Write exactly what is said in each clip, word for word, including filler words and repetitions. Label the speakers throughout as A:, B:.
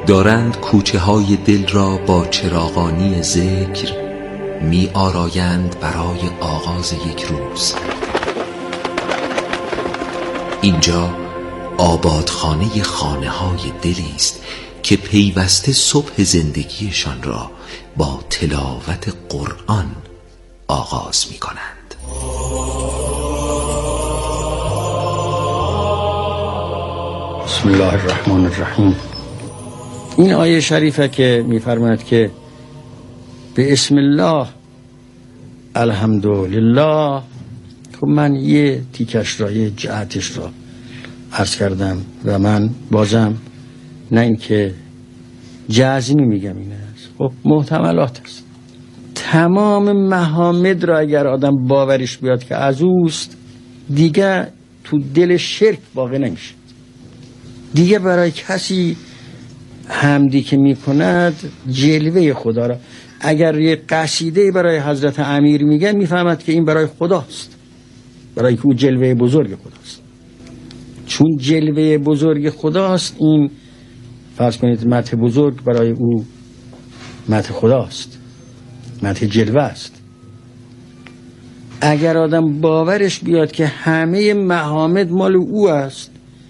A: دارند کوچه های دل را با چراغانی ذکر می آرایند برای آغاز یک روز. اینجا آبادخانه خانه های دلی است که پیوسته صبح زندگیشان را با تلاوت قرآن آغاز می کنند.
B: بسم الله الرحمن الرحیم. این آیه شریفه که می‌فرماید که به اسم الله الحمدلله. خب من یه تیکش را، یه جهتش را عرض کردم و من بازم نه این که جزمی میگم این است، خب محتملات است. تمام محامد را اگر آدم باورش بیاد که از اوست، دیگه تو دل شرک واقع نمیشه. دیگه برای کسی حمدی که میکند جلوه خدا را، اگر یه قصیده برای حضرت امیر میگه میفهمد که این برای خداست، برای که او جلوه بزرگ خداست. چون جلوه بزرگ خداست، این فرض کنید مدح بزرگ برای او مدح خداست، مدح جلوه است. اگر آدم باورش بیاد که همه محامد مال او است،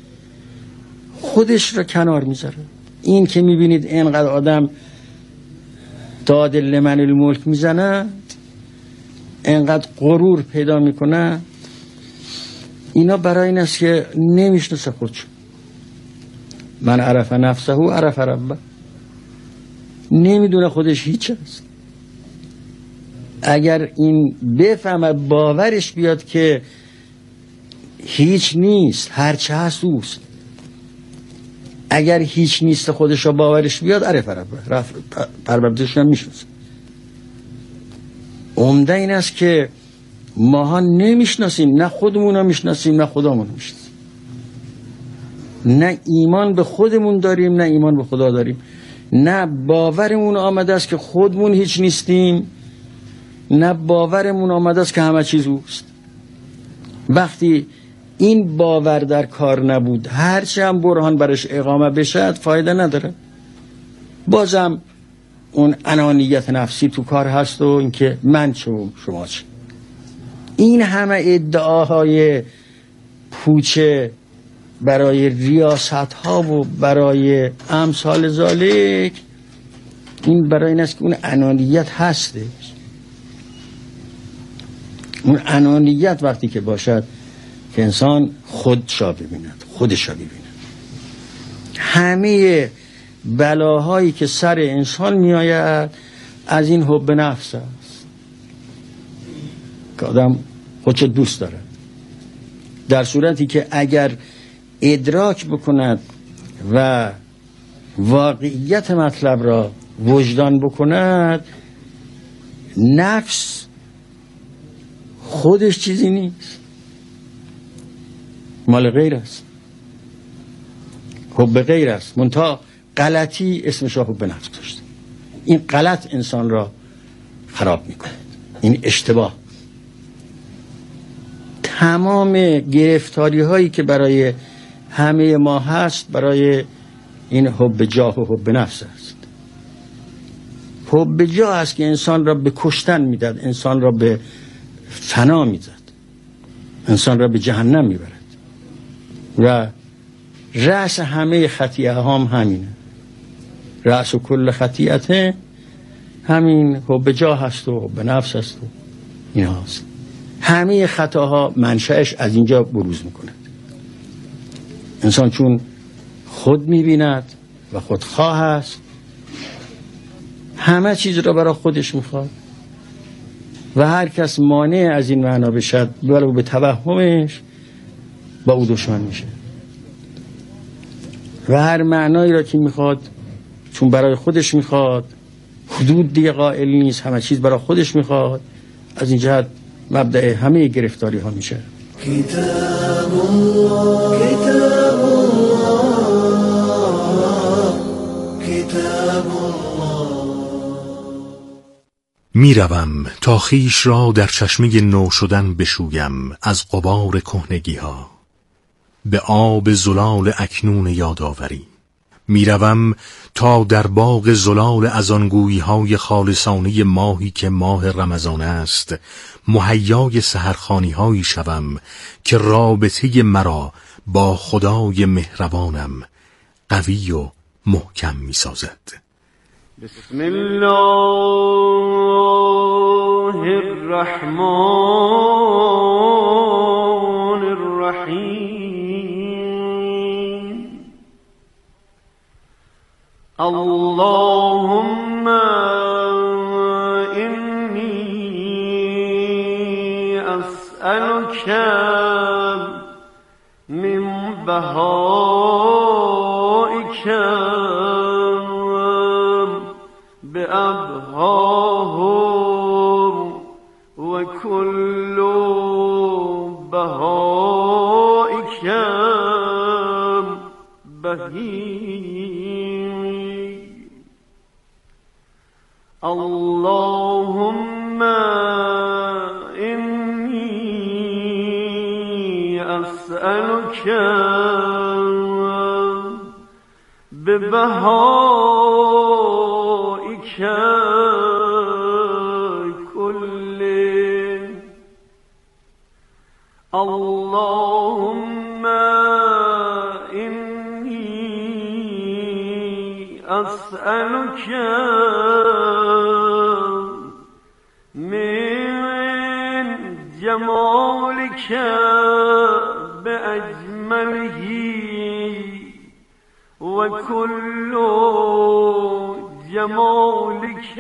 B: خودش را کنار میذاره. این که میبینید اینقدر آدم داد لمن الملک میزنه، اینقدر غرور پیدا میکنه، اینا برای این است که نمیشناسه خودشو. من عرف نفسه و عرف ربه، نمیدونه خودش هیچ است. اگر این بفهمه، باورش بیاد که هیچ نیست، هرچه هست اوست. اگر هیچ نیست خودش را باورش بیاد، عرف ربه، پروردگارش هم میشناسه. عمده این است که ماها نمیشناسیم، نه خودمون رو میشناسیم نه خدامون رو میشناسیم. نه ایمان به خودمون داریم نه ایمان به خدا داریم. نه باورمون آمده است که خودمون هیچ نیستیم، نه باورمون آمده است که همه چیز اوست. وقتی این باور در کار نبود، هرچی هم برهان برش اقامه بشد فایده نداره. بازم اون انانیت نفسی تو کار هست و اینکه من چه و شما چه. این همه ادعاهای پوچه برای ریاست ها و برای امثال ذالک، این برای این است که اون انانیت هستش. اون انانیت وقتی که باشد که انسان خودشا ببیند، خودشا ببیند. همه بلاهایی که سر انسان می آید از این حب نفس است که آدم خودش دوست داره. در صورتی که اگر ادراک بکند و واقعیت مطلب را وجدان بکند، نفس خودش چیزی نیست، مال غیر است، حب غیر است. منتها غلطی اسمش را حب نفس داشته. این غلط انسان را خراب میکنه، این اشتباه. تمام گرفتاری هایی که برای همه ما هست برای این حب جاه و حب نفس است. حب جاه است که انسان را به کشتن میداد، انسان را به فنا میداد، انسان را به جهنم میبرد. و رأس همه خطیئه هم همینه. رأس و کل خطیئته همین حب جاه هست و حب نفس هست و این هست. همه خطاها منشأش از اینجا بروز میکنه. انسان چون خود میبیند و خودخواه است، همه چیز را برای خودش میخواد و هر کس مانع از این معنا بشد ولو به توهمش با او دشمن میشه. و هر معنایی را که میخواد چون برای خودش میخواد، حدود دیگه قائل نیست، همه چیز برای خودش میخواد، از این جهت مبدأ همه گرفتاری ها میشه. کتاب الله کتاب الله
C: کتاب الله. میروم تا خویش را در چشمه نو شدن بشویم از غبار کهنگی ها، به آب زلال اکنون یادآوری. میروم تا در باغ زلال از آنگویی های خالصانه ماهی که ماه رمضان است مهیای سحرخوانی هایی شوم که رابطه مرا با خدای مهربانم قوی و محکم می سازد.
D: بسم الله الرحمن الرحیم. اللهم اینی اسألک من بهائک بأبهاهم و کل بهائک بهیم. اللهم اینی اسألک ببهائک کله. اللهم اینی اسألک من جمالک بأجمله و کل جمالک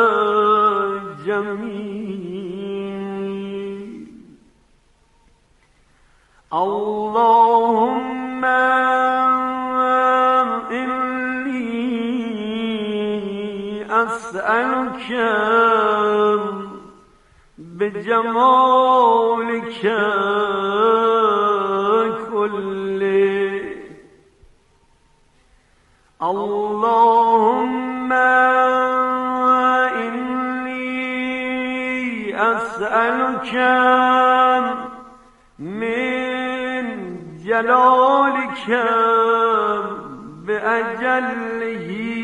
D: جمیل. اللهم اینی اسألک بجمالک کله. اللهم اینی اسألک من جلالک بأجله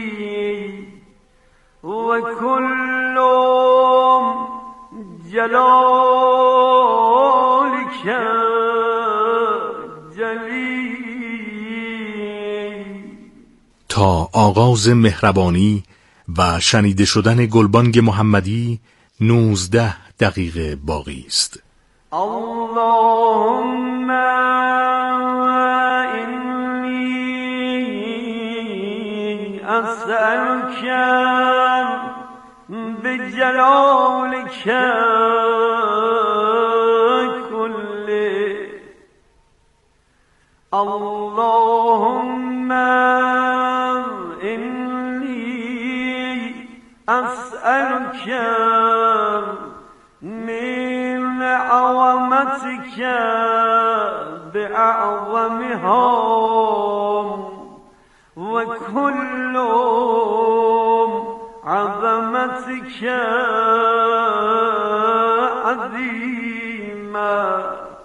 D: و کل جلالک جلیل.
C: تا آغاز مهربانی و شنیده شدن گلبانگ محمدی نوزده دقیقه باقی است.
D: اللهم اینی اسألک بجلالک کله. اللهم اینی اسألک من عظمتك بأعظمها و کل عظمتك عظیما.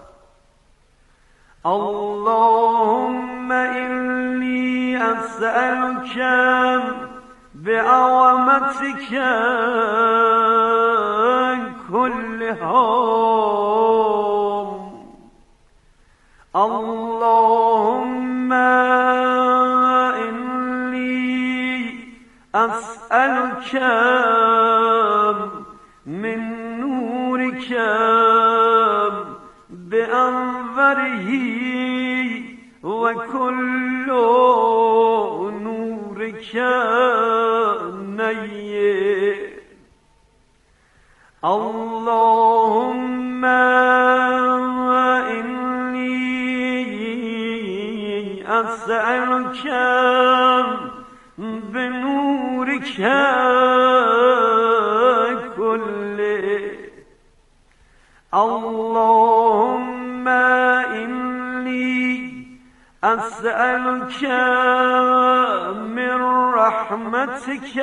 D: اللهم اینی اسألک بعظمتك كلها. اللهم اینی اسألك من نورك بأنوره و کل نورك نیه. اللهم اینی اسألك بنورك كله. اللهم اینی اسألك من رحمتك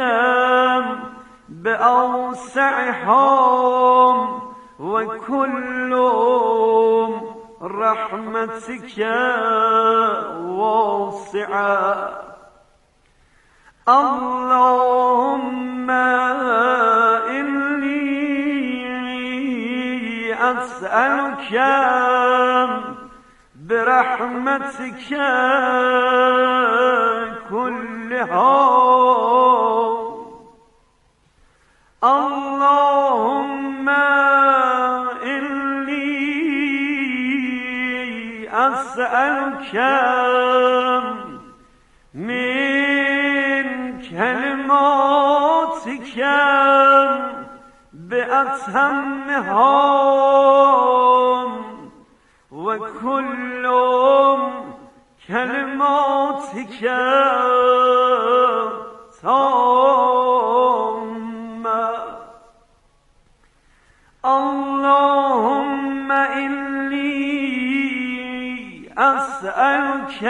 D: بأوسعها و کل رحمتك واسعة. اللهم إني أسألك برحمتك كلها اللهم إني أسألك من كلماتك بأتمها وكل كلماتك تامة اللهم إني أسألك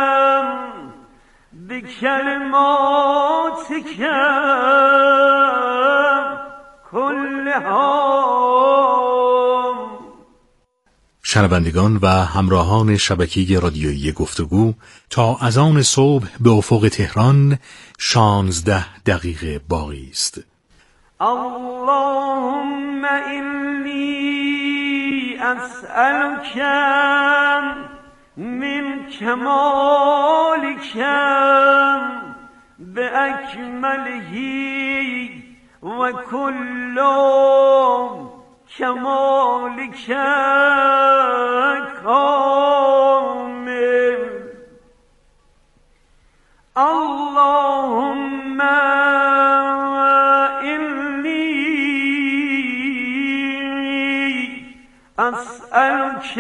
D: بكلماتك كلها.
C: شنوندگان و همراهان شبکه رادیویی گفتگو، تا اذان صبح به افق تهران شانزده دقیقه باقی است.
D: اللهم إني أسألك من كمالك بأكمله وكل كمالك كامل اللهم إني أسألك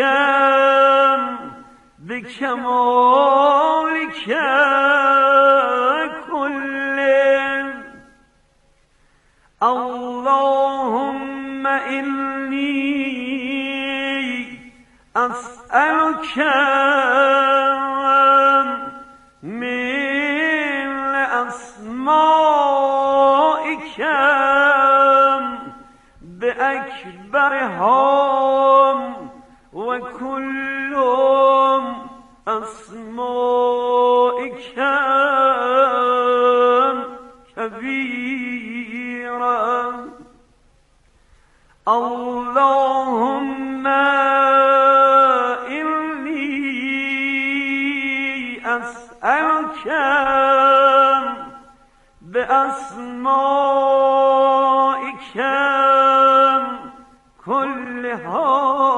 D: بكمالك كله اللهم إني أسألك من أسمائك بأكبرها وكل أسمائك كبيرا اللهم إني أسألك بأسمائك كلها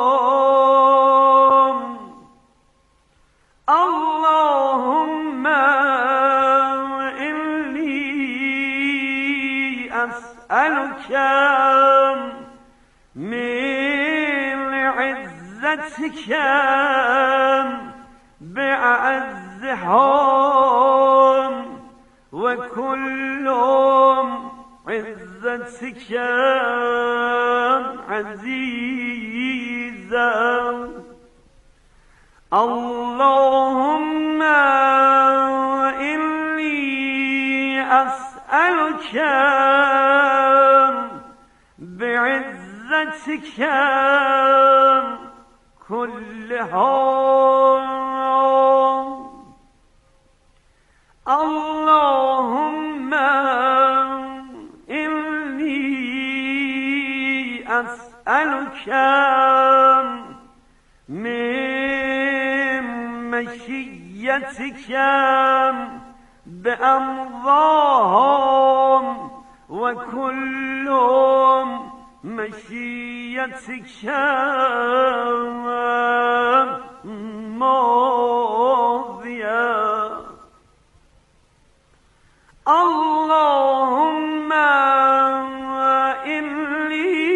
D: اللهم إني أسألك من عزتك بأعزها وكل عزتك عزيزا اللهم إني أسألك بعزتك كلها اللهم إني أسألك من مشيتك بأمضاهم وكل مشيتك ماضية اللهم إني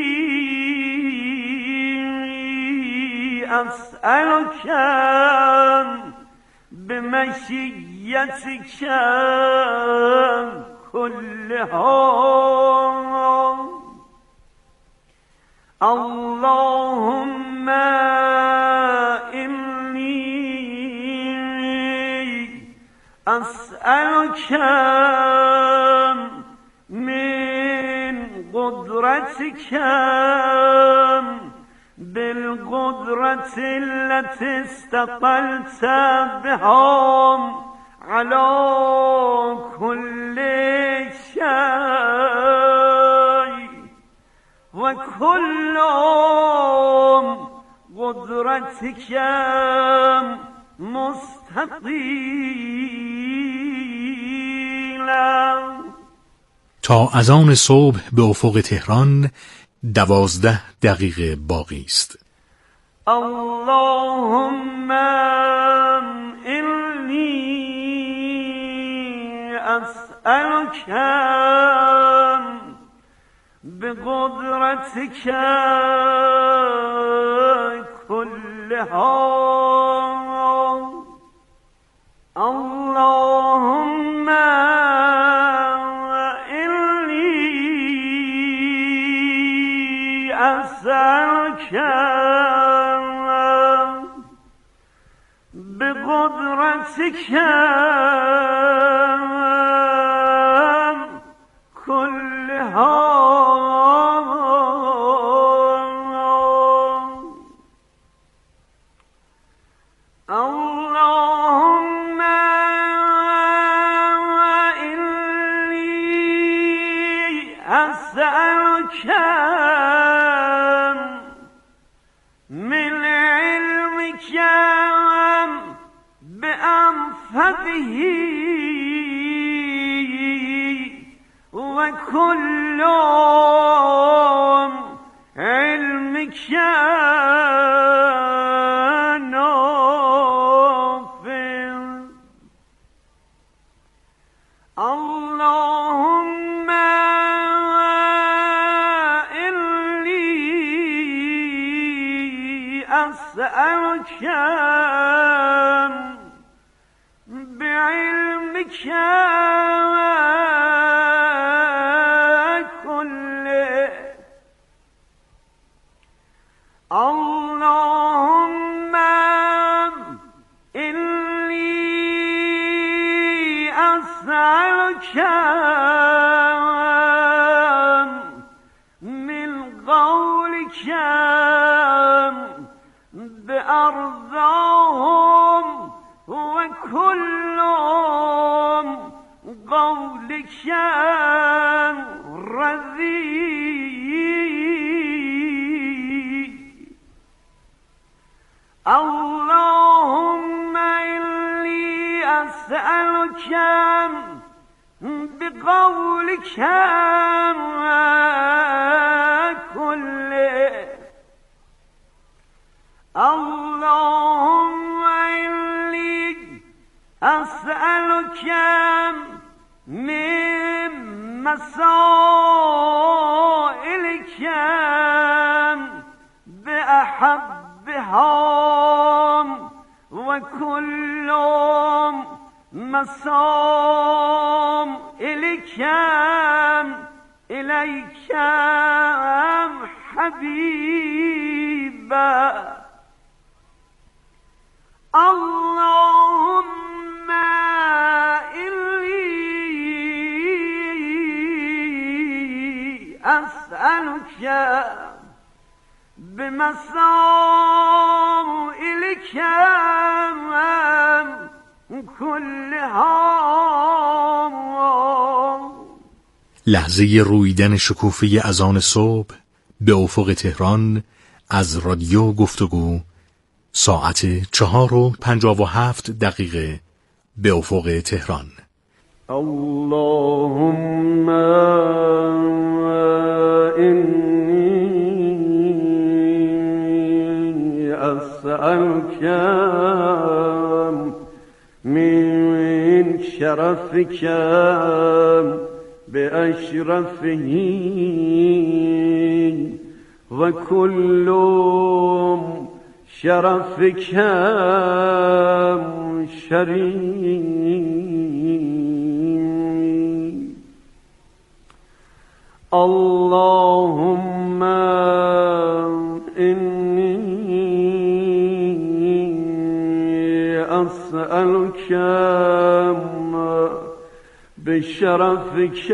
D: أسألك بمشيتك كلها اللهم إني أسألك من قدرتك بالقدرة التي استقلت بها على كل قدرتك مستقیلا.
C: تا اذان صبح به افق تهران دوازده دقیقه باقی است.
D: اللهم إني أسألك بقدرتك كلها، اللهم إني أسألك بقدرتك كلها، اللهم إني أسألك من علمك بأنفذه وكل علمك نافع، اللهم إني أسألك بعلمك كله، اللهم إني أسألك من قولك بأرضاهم وكل قولك رضي، اللهم إني أسألك بقولك كله، اللهم إني أسألك من مسائلك بأحبها وكل مسائلك إليك حبيبا، اللهم إني أسألك بمسائلك كلها.
C: لحظه رویدن شکوفه اذان صبح به افق تهران از رادیو گفتگو، ساعت چهار و پنجاه و هفت دقیقه به افق تهران.
D: اللهم إني أسألك من شرفك بأشرفه وكل شرفك شريف، اللهم إني أسألك بشرفك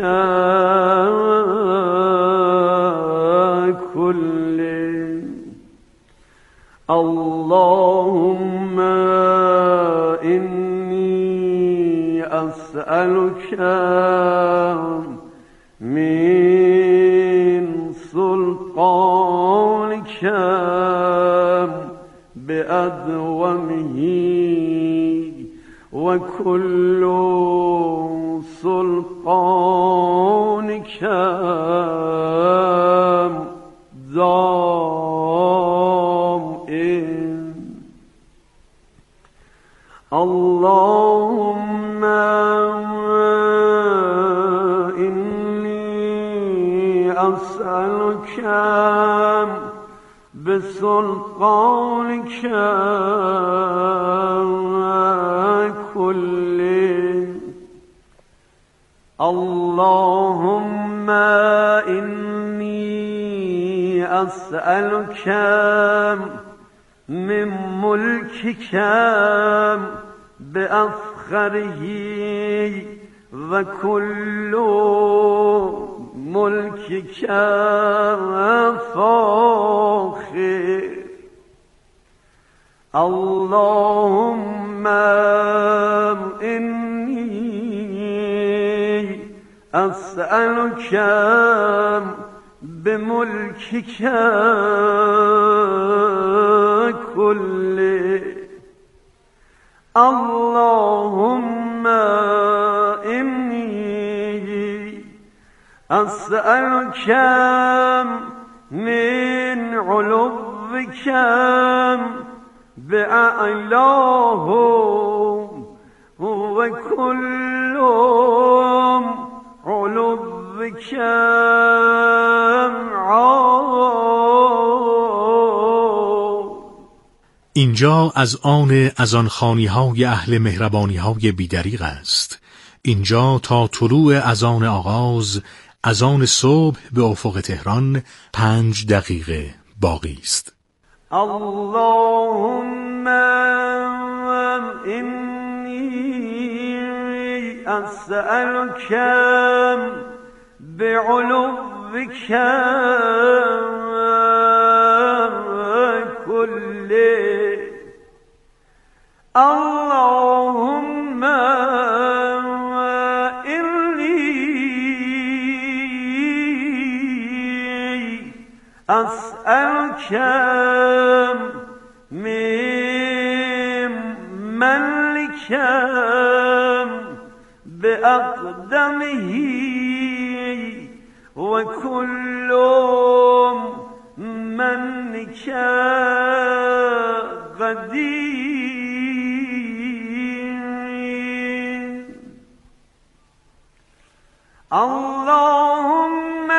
D: كله، اللهم إني أسألك من سلطانك بأعلى أدومه وكل سلطان كم دائم اللهم إني أسألك بسلطانك كله اللهم إني أسألك من ملكك بأفخره وكل ملكك فاخر اللهم إني أسألك بملكك كله اللهم إني أسألك من علوك بأعلاه وكل علوك
C: اینجا از آن از آن خانی‌های اهل مهربانی‌های بی‌دریغ است. اینجا تا طلوع اذان آغاز، اذان صبح به افق تهران پنج دقیقه باقی است.
D: اللهم إني أسألك بعلوك كله اللهم إني أسألك من ملك بأقدمه وكل منك قدير اللهم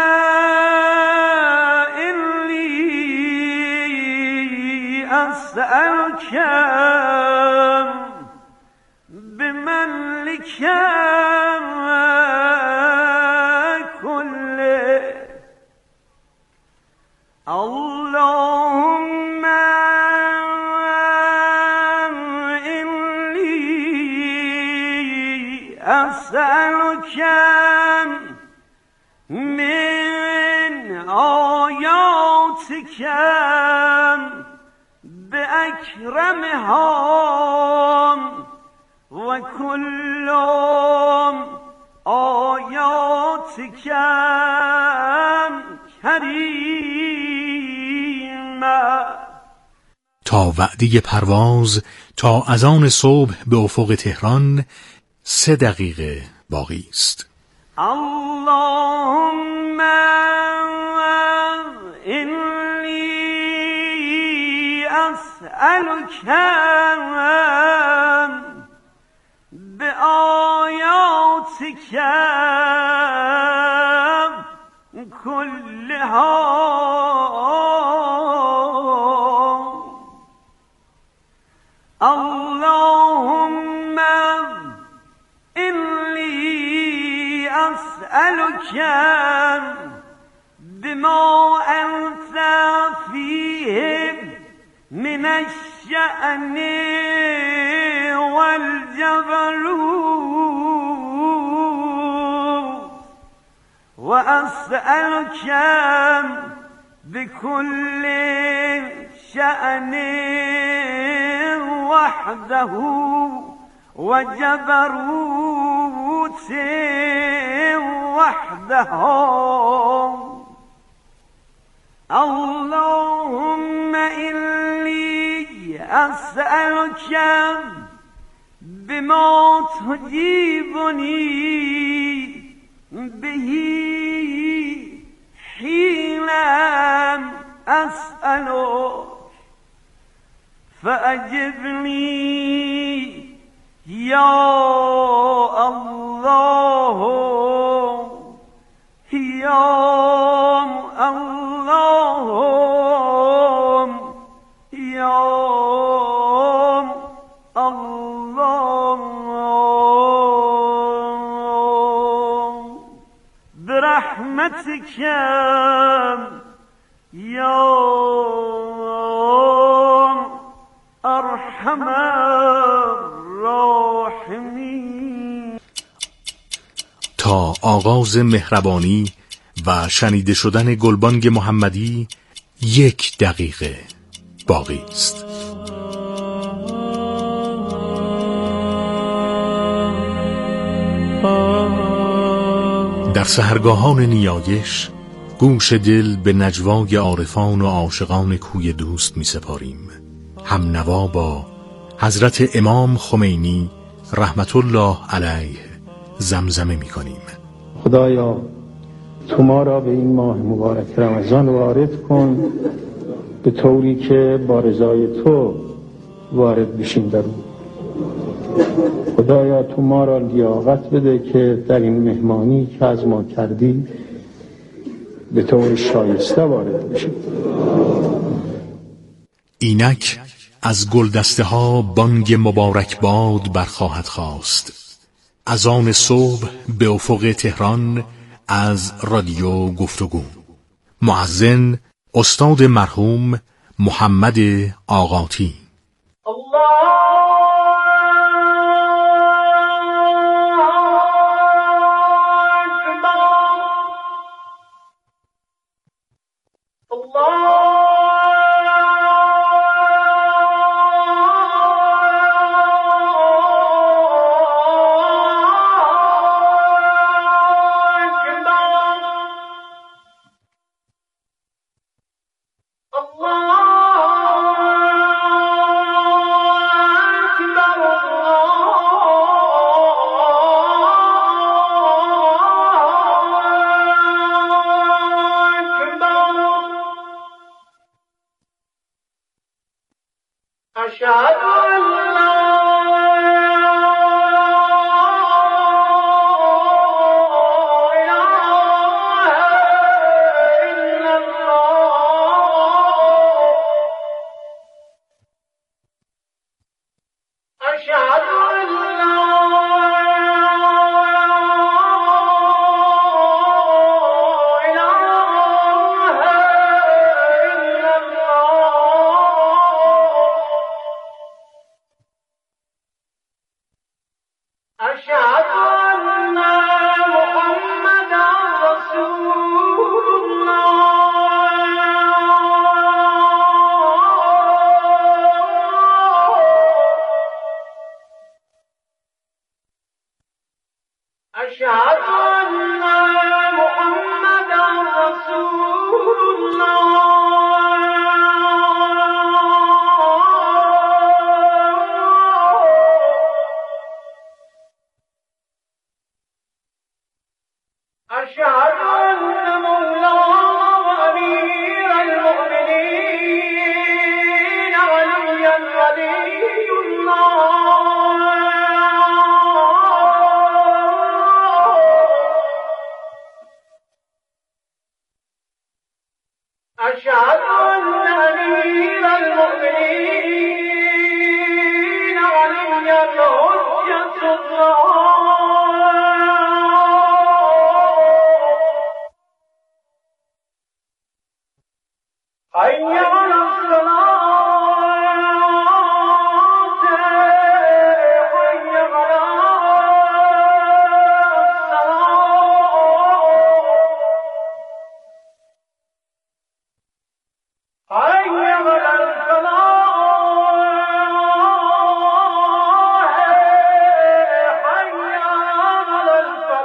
D: إني أسألك بملك كله اللهم إني أسألك من آياتك بأكرمها وكل آياتك كريمة.
C: تا وعده پرواز تا اذان صبح به افق تهران سه دقیقه باقی است.
D: اللهم إني أسألك بآياتك كلها اللهم إني أسألك بما أنت فيه من الشأن والجبروت وأسألك بكل شأن وحده وجبروت وحده اللهم إني أسألك بما تجيبني به حين أسألك فأجبني يا الله يا الله يا الله برحمتك يا ارحم الراحمین.
C: تا آغاز مهربانی و شنیده شدن گلبانگ محمدی یک دقیقه باقی است. در سحرگاهان نیایش گوش دل به نجوای عارفان و عاشقان کوی دوست می سپاریم. هم نوا با حضرت امام خمینی رحمت الله علیه زمزمه می کنیم.
B: خدایا تو ما را به این ماه مبارک رمضان وارد کن به طوری که با رضای تو وارد بشیم در اون. خدایا تو ما را لیاقت بده که در این مهمانی که از ما کردی به طور شایسته وارد بشیم.
C: اینک از گلدسته ها بانگ مبارک باد برخواهد خواست. از آن صبح به افق تهران از رادیو گفتگو. مؤذن استاد مرحوم محمد آقاتی.
E: أشهد